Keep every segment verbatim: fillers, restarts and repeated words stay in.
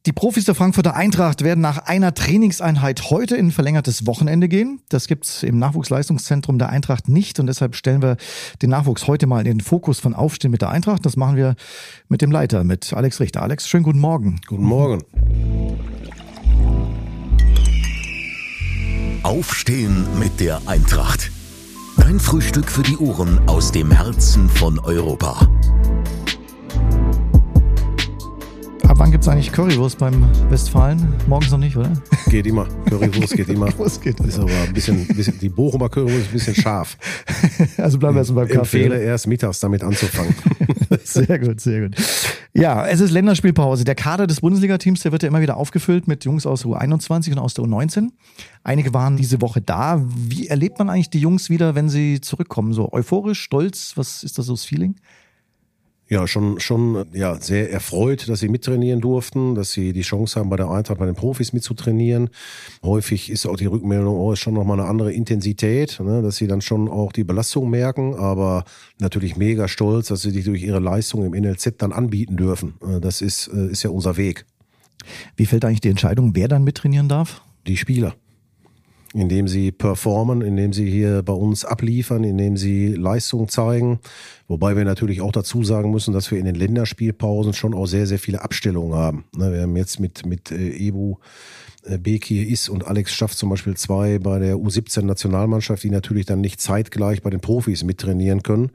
Die Profis der Frankfurter Eintracht werden nach einer Trainingseinheit heute in ein verlängertes Wochenende gehen. Das gibt's im Nachwuchsleistungszentrum der Eintracht nicht und deshalb stellen wir den Nachwuchs heute mal in den Fokus von Aufstehen mit der Eintracht. Das machen wir mit dem Leiter, mit Alex Richter. Alex, schönen guten Morgen. Guten Morgen. Aufstehen mit der Eintracht. Dein Frühstück für die Ohren aus dem Herzen von Europa. Ab wann gibt's eigentlich Currywurst beim Westfalen? Morgens noch nicht, oder? Geht immer. Currywurst geht immer. Currywurst geht immer. Ist aber ein bisschen, bisschen, die Bochumer Currywurst ist ein bisschen scharf. Also bleiben wir erst mal beim Kaffee. Ich empfehle erst mittags damit anzufangen. Sehr gut, sehr gut. Ja, es ist Länderspielpause. Der Kader des Bundesliga-Teams, der wird ja immer wieder aufgefüllt mit Jungs aus der U einundzwanzig und aus der U neunzehn. Einige waren diese Woche da. Wie erlebt man eigentlich die Jungs wieder, wenn sie zurückkommen? So euphorisch, stolz? Was ist da so das Feeling? Ja, schon, schon, ja, sehr erfreut, dass sie mittrainieren durften, dass sie die Chance haben, bei der Eintracht, bei den Profis mitzutrainieren. Häufig ist auch die Rückmeldung, oh, ist schon nochmal eine andere Intensität, ne, dass sie dann schon auch die Belastung merken, aber natürlich mega stolz, dass sie sich durch ihre Leistung im N L Z dann anbieten dürfen. Das ist, ist ja unser Weg. Wie fällt eigentlich die Entscheidung, wer dann mittrainieren darf? Die Spieler. Indem sie performen, indem sie hier bei uns abliefern, indem sie Leistung zeigen. Wobei wir natürlich auch dazu sagen müssen, dass wir in den Länderspielpausen schon auch sehr, sehr viele Abstellungen haben. Wir haben jetzt mit, mit Ebu Bekir Is und Alex Schaff zum Beispiel zwei bei der U siebzehn Nationalmannschaft, die natürlich dann nicht zeitgleich bei den Profis mittrainieren können.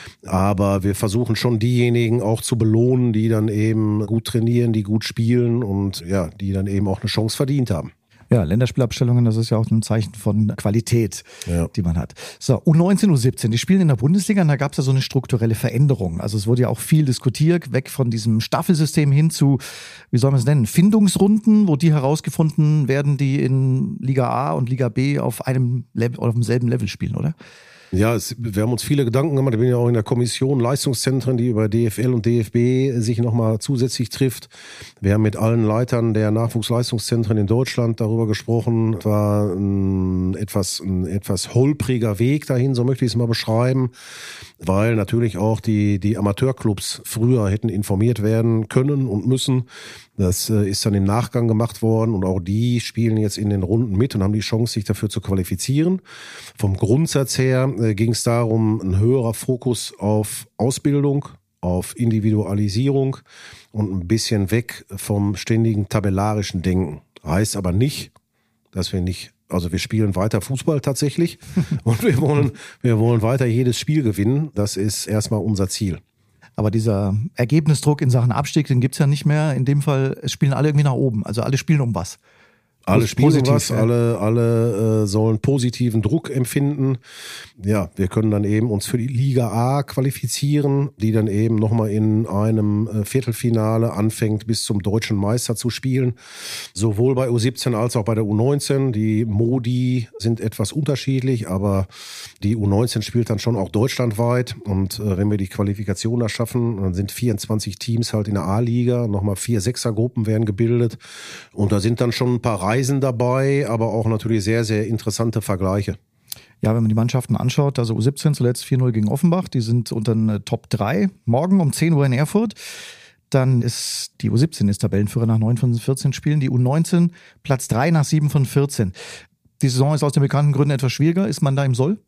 Aber wir versuchen schon diejenigen auch zu belohnen, die dann eben gut trainieren, die gut spielen und ja, die dann eben auch eine Chance verdient haben. Ja, Länderspielabstellungen, das ist ja auch ein Zeichen von Qualität, ja, die man hat. So, U neunzehn, U siebzehn, die spielen in der Bundesliga und da gab es ja so eine strukturelle Veränderung. Also es wurde ja auch viel diskutiert, weg von diesem Staffelsystem hin zu, wie soll man es nennen, Findungsrunden, wo die herausgefunden werden, die in Liga A und Liga B auf einem Level, auf demselben Level spielen, oder? Ja, es, wir haben uns viele Gedanken gemacht. Ich bin ja auch in der Kommission Leistungszentren, die über D F L und D F B sich nochmal zusätzlich trifft. Wir haben mit allen Leitern der Nachwuchsleistungszentren in Deutschland darüber gesprochen. Es war ein etwas, ein etwas holpriger Weg dahin, so möchte ich es mal beschreiben, weil natürlich auch die, die Amateurclubs früher hätten informiert werden können und müssen. Das ist dann im Nachgang gemacht worden und auch die spielen jetzt in den Runden mit und haben die Chance, sich dafür zu qualifizieren. Vom Grundsatz her ging es darum, ein höherer Fokus auf Ausbildung, auf Individualisierung und ein bisschen weg vom ständigen tabellarischen Denken. Heißt aber nicht, dass wir nicht, also wir spielen weiter Fußball tatsächlich und wir wollen, wir wollen weiter jedes Spiel gewinnen. Das ist erstmal unser Ziel. Aber dieser Ergebnisdruck in Sachen Abstieg, den gibt's ja nicht mehr. In dem Fall spielen alle irgendwie nach oben. Also alle spielen um was. Alle spielen positiv, was, ja. alle, alle äh, sollen positiven Druck empfinden. Ja, wir können dann eben uns für die Liga A qualifizieren, die dann eben nochmal in einem äh, Viertelfinale anfängt, bis zum deutschen Meister zu spielen. Sowohl bei U siebzehn als auch bei der U neunzehn. Die Modi sind etwas unterschiedlich, aber die U neunzehn spielt dann schon auch deutschlandweit. Und äh, wenn wir die Qualifikation da schaffen, dann sind vierundzwanzig Teams halt in der A-Liga. Nochmal vier Sechsergruppen werden gebildet. Und da sind dann schon ein paar Reisen dabei, aber auch natürlich sehr, sehr interessante Vergleiche. Ja, wenn man die Mannschaften anschaut, also U siebzehn zuletzt vier null gegen Offenbach, die sind unter den Top drei. Morgen um zehn Uhr in Erfurt. Dann ist die U siebzehn ist Tabellenführer nach neun von vierzehn Spielen, die U neunzehn Platz drei nach sieben von vierzehn. Die Saison ist aus den bekannten Gründen etwas schwieriger. Ist man da im Soll?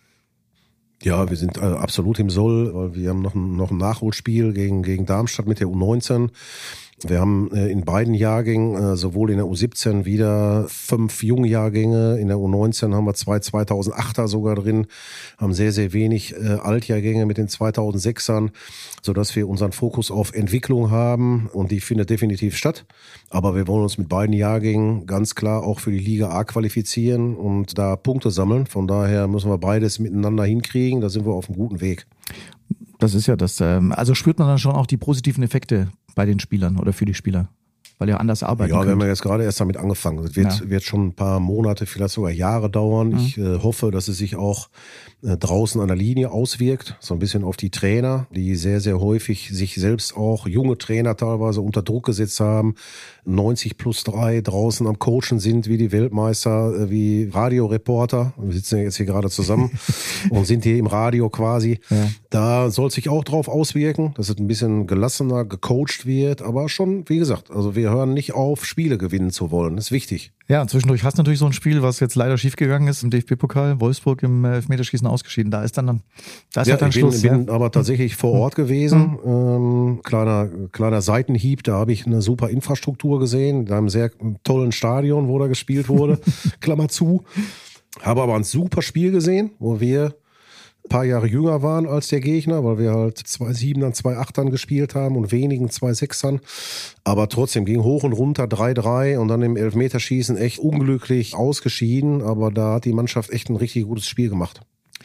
Ja, wir sind äh, absolut im Soll, weil wir haben noch ein, noch ein Nachholspiel gegen, gegen Darmstadt mit der U neunzehn. Wir haben äh, in beiden Jahrgängen, äh, sowohl in der U siebzehn wieder fünf Jungjahrgänge, in der U neunzehn haben wir zwei zweitausendachter sogar drin, haben sehr, sehr wenig äh, Altjahrgänge mit den zweitausendsechsern, sodass wir unseren Fokus auf Entwicklung haben und die findet definitiv statt. Aber wir wollen uns mit beiden Jahrgängen ganz klar auch für die Liga A qualifizieren und da Punkte sammeln. Von daher müssen wir beides miteinander hinkriegen, da sind wir auf einem guten Weg. Das ist ja das, ähm, also spürt man dann schon auch die positiven Effekte bei den Spielern oder für die Spieler, weil ihr anders arbeiten Ja, könnt. wir haben ja jetzt gerade erst damit angefangen. Das wird, ja. wird schon ein paar Monate, vielleicht sogar Jahre dauern. Mhm. Ich äh, hoffe, dass es sich auch äh, draußen an der Linie auswirkt, so ein bisschen auf die Trainer, die sehr, sehr häufig sich selbst auch, junge Trainer teilweise unter Druck gesetzt haben, neunzig plus drei draußen am Coachen sind, wie die Weltmeister, äh, wie Radioreporter. Wir sitzen ja jetzt hier gerade zusammen und sind hier im Radio quasi. Ja. Da soll sich auch drauf auswirken, dass es ein bisschen gelassener gecoacht wird, aber schon, wie gesagt, also wir wir hören nicht auf, Spiele gewinnen zu wollen. Das ist wichtig. Ja, und zwischendurch hast du natürlich so ein Spiel, was jetzt leider schiefgegangen ist im D F B-Pokal, Wolfsburg im Elfmeterschießen ausgeschieden. Da ist dann, da ist ja, halt dann ich Schluss. bin, ja. bin aber tatsächlich vor Ort gewesen. Mhm. Ähm, kleiner, kleiner Seitenhieb, da habe ich eine super Infrastruktur gesehen, in einem sehr tollen Stadion, wo da gespielt wurde. Klammer zu. Habe aber ein super Spiel gesehen, wo wir ein paar Jahre jünger waren als der Gegner, weil wir halt zwei Siebenern, zwei Achtern gespielt haben und wenigen zwei Sechsern. Aber trotzdem ging hoch und runter drei drei und dann im Elfmeterschießen echt unglücklich ausgeschieden. Aber da hat die Mannschaft echt ein richtig gutes Spiel gemacht.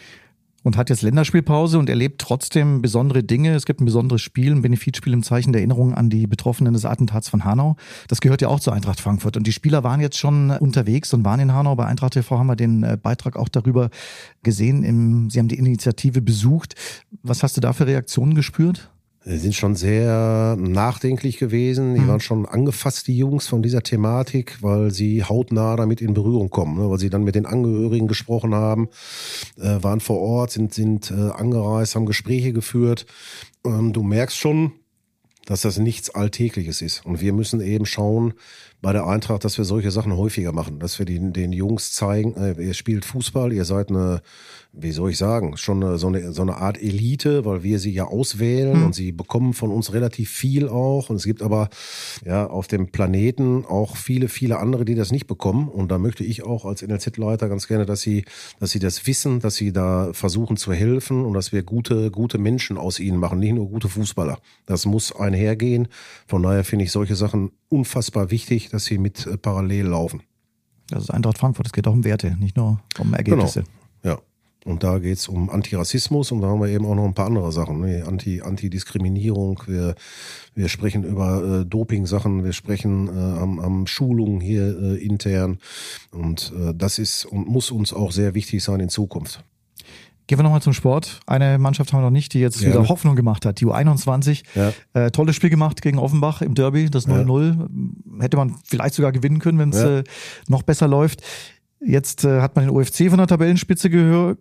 Und hat jetzt Länderspielpause und erlebt trotzdem besondere Dinge. Es gibt ein besonderes Spiel, ein Benefizspiel im Zeichen der Erinnerung an die Betroffenen des Attentats von Hanau. Das gehört ja auch zur Eintracht Frankfurt. Und die Spieler waren jetzt schon unterwegs und waren in Hanau. Bei Eintracht T V haben wir den Beitrag auch darüber gesehen. Sie haben die Initiative besucht. Was hast du da für Reaktionen gespürt? Sie sind schon sehr nachdenklich gewesen. Die mhm. waren schon angefasst, die Jungs, von dieser Thematik, weil sie hautnah damit in Berührung kommen, ne? Weil sie dann mit den Angehörigen gesprochen haben, äh, waren vor Ort, sind, sind äh, angereist, haben Gespräche geführt. Ähm, du merkst schon, dass das nichts Alltägliches ist. Und wir müssen eben schauen bei der Eintracht, dass wir solche Sachen häufiger machen, dass wir den, den Jungs zeigen, äh, ihr spielt Fußball, ihr seid eine, wie soll ich sagen, schon eine, so, eine, so eine Art Elite, weil wir sie ja auswählen mhm. und sie bekommen von uns relativ viel auch. Und es gibt aber ja auf dem Planeten auch viele, viele andere, die das nicht bekommen. Und da möchte ich auch als N L Z-Leiter ganz gerne, dass sie, dass sie das wissen, dass sie da versuchen zu helfen und dass wir gute, gute Menschen aus ihnen machen, nicht nur gute Fußballer. Das muss einhergehen. Von daher finde ich solche Sachen unfassbar wichtig, dass sie mit äh, parallel laufen. Das ist Eintracht Frankfurt, es geht auch um Werte, nicht nur um Ergebnisse. Genau. Ja. Und da geht's um Antirassismus und da haben wir eben auch noch ein paar andere Sachen. Ne? Anti, Antidiskriminierung, wir, wir sprechen über äh, Doping-Sachen, wir sprechen äh, am, am Schulungen hier äh, intern und äh, das ist und muss uns auch sehr wichtig sein in Zukunft. Gehen wir nochmal zum Sport. Eine Mannschaft haben wir noch nicht, die jetzt ja. wieder Hoffnung gemacht hat. Die U einundzwanzig. Ja. Äh, tolles Spiel gemacht gegen Offenbach im Derby, das null null. Ja. Hätte man vielleicht sogar gewinnen können, wenn es ja. äh, noch besser läuft. Jetzt äh, hat man den O F C von der Tabellenspitze gehör,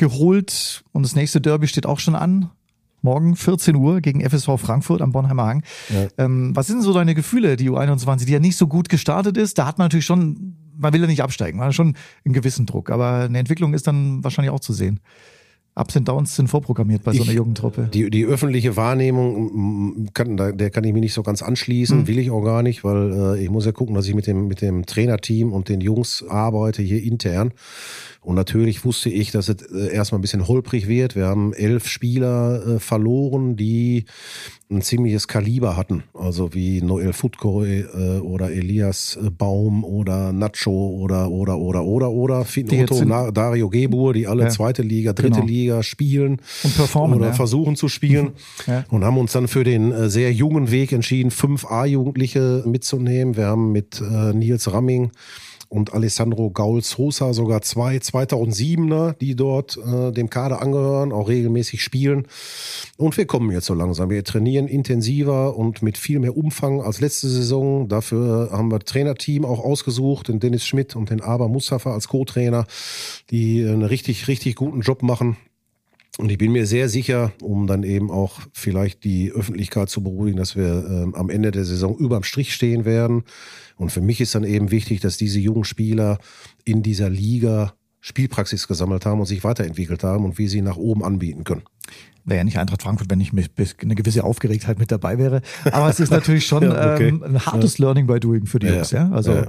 geholt und das nächste Derby steht auch schon an. Morgen vierzehn Uhr gegen F S V Frankfurt am Bornheimer Hang. Ja. Ähm, was sind so deine Gefühle, die U einundzwanzig, die ja nicht so gut gestartet ist? Da hat man natürlich schon, man will ja nicht absteigen, man hat schon einen gewissen Druck. Aber eine Entwicklung ist dann wahrscheinlich auch zu sehen. Ups und Downs sind vorprogrammiert bei so einer Jugendtruppe. Die, die öffentliche Wahrnehmung, kann, der kann ich mich nicht so ganz anschließen, mhm. will ich auch gar nicht, weil äh, ich muss ja gucken, dass ich mit dem, mit dem Trainerteam und den Jungs arbeite hier intern. Und natürlich wusste ich, dass es äh, erstmal ein bisschen holprig wird. Wir haben elf Spieler äh, verloren, die ein ziemliches Kaliber hatten. Also wie Noel Futkoy äh, oder Elias äh, Baum oder Nacho oder oder oder oder oder Otto, Na, Dario Gebur, die alle ja. zweite Liga, dritte genau. Liga spielen und performen, oder ja. versuchen zu spielen. Ja. Und haben uns dann für den äh, sehr jungen Weg entschieden, fünf A-Jugendliche mitzunehmen. Wir haben mit äh, Nils Ramming und Alessandro Gaul-Sosa sogar zwei zweitausendsiebener, die dort äh, dem Kader angehören, auch regelmäßig spielen. Und wir kommen jetzt so langsam. Wir trainieren intensiver und mit viel mehr Umfang als letzte Saison. Dafür haben wir Trainerteam auch ausgesucht, den Dennis Schmidt und den Aber Mustafa als Co-Trainer, die einen richtig, richtig guten Job machen. Und ich bin mir sehr sicher, um dann eben auch vielleicht die Öffentlichkeit zu beruhigen, dass wir ähm, am Ende der Saison überm Strich stehen werden. Und für mich ist dann eben wichtig, dass diese jungen Spieler in dieser Liga Spielpraxis gesammelt haben und sich weiterentwickelt haben und wie sie nach oben anbieten können. Wäre ja nicht Eintracht Frankfurt, wenn nicht eine gewisse Aufgeregtheit mit dabei wäre. Aber es ist natürlich schon ja, okay. ähm, ein hartes ja. Learning by Doing für die ja, Jungs. Ja? Also ja.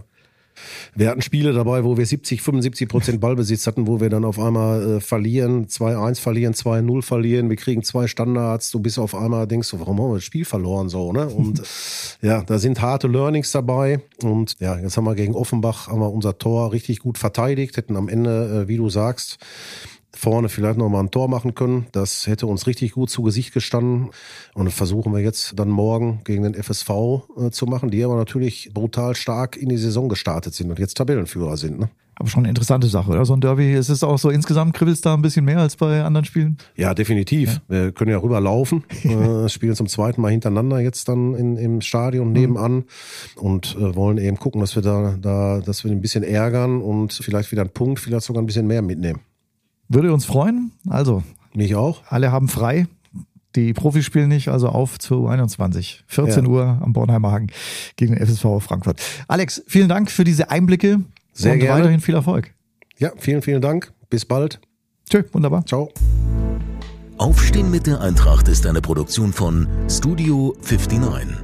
Wir hatten Spiele dabei, wo wir siebzig, fünfundsiebzig Prozent Ballbesitz hatten, wo wir dann auf einmal äh, verlieren, zwei eins verlieren, zwei null verlieren, wir kriegen zwei Standards, du bist auf einmal, denkst du, warum haben wir das Spiel verloren so, ne? Und ja, da sind harte Learnings dabei und ja, jetzt haben wir gegen Offenbach, haben wir unser Tor richtig gut verteidigt, hätten am Ende, äh, wie du sagst, vorne vielleicht noch mal ein Tor machen können. Das hätte uns richtig gut zu Gesicht gestanden. Und das versuchen wir jetzt dann morgen gegen den F S V äh, zu machen, die aber natürlich brutal stark in die Saison gestartet sind und jetzt Tabellenführer sind. Ne? Aber schon eine interessante Sache, oder? So ein Derby, ist es auch so, insgesamt kribbelt's da ein bisschen mehr als bei anderen Spielen? Ja, definitiv. Ja. Wir können ja rüberlaufen, äh, spielen zum zweiten Mal hintereinander jetzt dann in, im Stadion nebenan mhm. und äh, wollen eben gucken, dass wir da, da, dass wir ein bisschen ärgern und vielleicht wieder einen Punkt, vielleicht sogar ein bisschen mehr mitnehmen. Würde uns freuen. Also. Mich auch. Alle haben frei. Die Profis spielen nicht, also auf zu einundzwanzig. vierzehn ja. Uhr am Bornheimer Hagen gegen den F S V Frankfurt. Alex, vielen Dank für diese Einblicke. Sehr und gerne. weiterhin viel Erfolg. Ja, vielen, vielen Dank. Bis bald. Tschö, wunderbar. Ciao. Aufstehen mit der Eintracht ist eine Produktion von Studio neunundfünfzig.